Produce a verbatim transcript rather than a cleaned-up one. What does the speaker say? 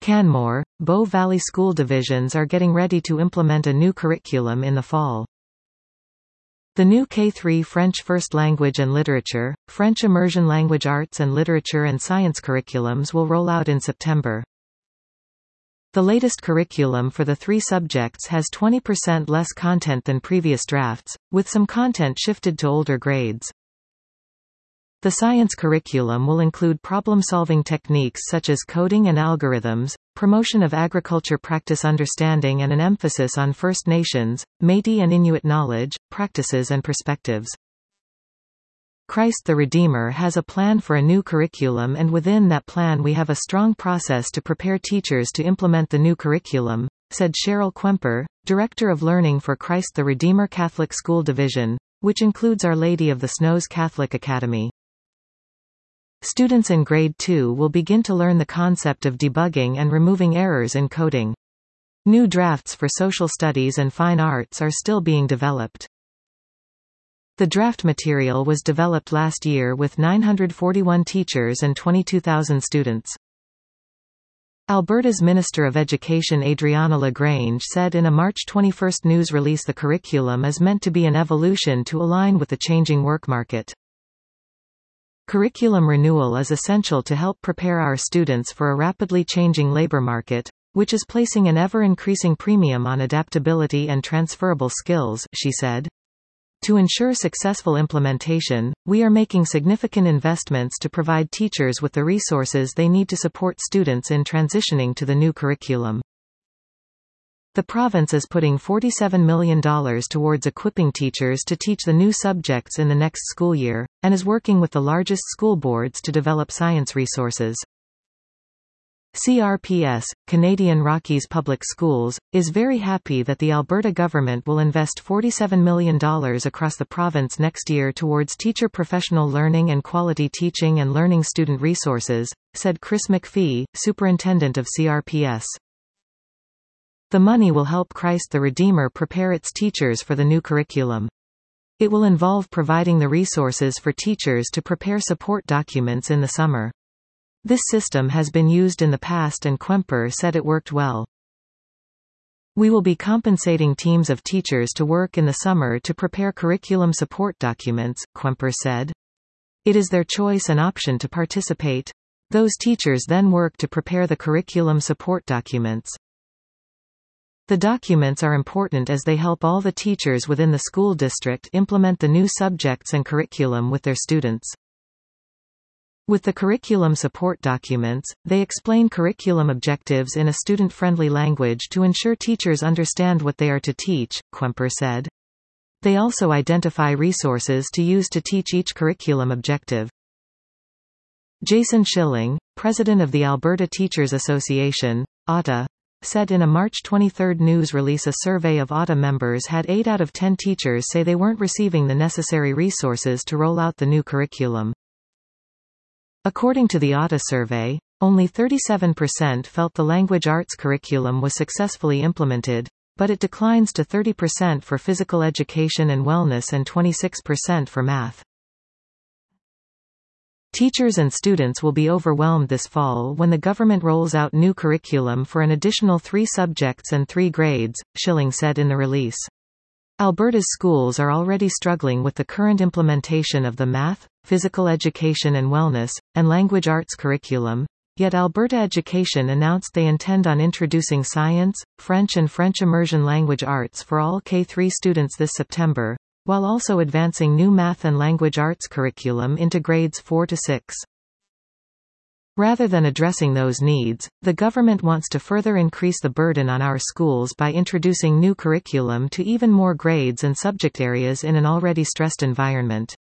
Canmore, Bow Valley School divisions are getting ready to implement a new curriculum in the fall. The new K three French First Language and Literature, French Immersion Language Arts and Literature and Science curriculums will roll out in September. The latest curriculum for the three subjects has twenty percent less content than previous drafts, with some content shifted to older grades. The science curriculum will include problem-solving techniques such as coding and algorithms, promotion of agriculture practice understanding and an emphasis on First Nations, Métis and Inuit knowledge, practices and perspectives. Christ the Redeemer has a plan for a new curriculum, and within that plan we have a strong process to prepare teachers to implement the new curriculum, said Cheryl Quemper, Director of Learning for Christ the Redeemer Catholic School Division, which includes Our Lady of the Snows Catholic Academy. Students in Grade two will begin to learn the concept of debugging and removing errors in coding. New drafts for social studies and fine arts are still being developed. The draft material was developed last year with nine hundred forty-one teachers and twenty-two thousand students. Alberta's Minister of Education Adriana LaGrange said in a March twenty-first news release the curriculum is meant to be an evolution to align with the changing work market. Curriculum renewal is essential to help prepare our students for a rapidly changing labor market, which is placing an ever-increasing premium on adaptability and transferable skills, she said. To ensure successful implementation, we are making significant investments to provide teachers with the resources they need to support students in transitioning to the new curriculum. The province is putting forty-seven million dollars towards equipping teachers to teach the new subjects in the next school year, and is working with the largest school boards to develop science resources. C R P S, Canadian Rockies Public Schools, is very happy that the Alberta government will invest forty-seven million dollars across the province next year towards teacher professional learning and quality teaching and learning student resources, said Chris McPhee, superintendent of C R P S. The money will help Christ the Redeemer prepare its teachers for the new curriculum. It will involve providing the resources for teachers to prepare support documents in the summer. This system has been used in the past and Quemper said it worked well. We will be compensating teams of teachers to work in the summer to prepare curriculum support documents, Quemper said. It is their choice and option to participate. Those teachers then work to prepare the curriculum support documents. The documents are important as they help all the teachers within the school district implement the new subjects and curriculum with their students. With the curriculum support documents, they explain curriculum objectives in a student-friendly language to ensure teachers understand what they are to teach, Quemper said. They also identify resources to use to teach each curriculum objective. Jason Schilling, president of the Alberta Teachers Association, A T A, said in a March twenty-third news release a survey of A T A members had eight out of ten teachers say they weren't receiving the necessary resources to roll out the new curriculum. According to the A T A survey, only thirty-seven percent felt the language arts curriculum was successfully implemented, but it declines to thirty percent for physical education and wellness and twenty-six percent for math. Teachers and students will be overwhelmed this fall when the government rolls out new curriculum for an additional three subjects and three grades, Schilling said in the release. Alberta's schools are already struggling with the current implementation of the math, physical education and wellness, and language arts curriculum, yet Alberta Education announced they intend on introducing science, French and French immersion language arts for all K three students this September, while also advancing new math and language arts curriculum into grades four to six. Rather than addressing those needs, the government wants to further increase the burden on our schools by introducing new curriculum to even more grades and subject areas in an already stressed environment.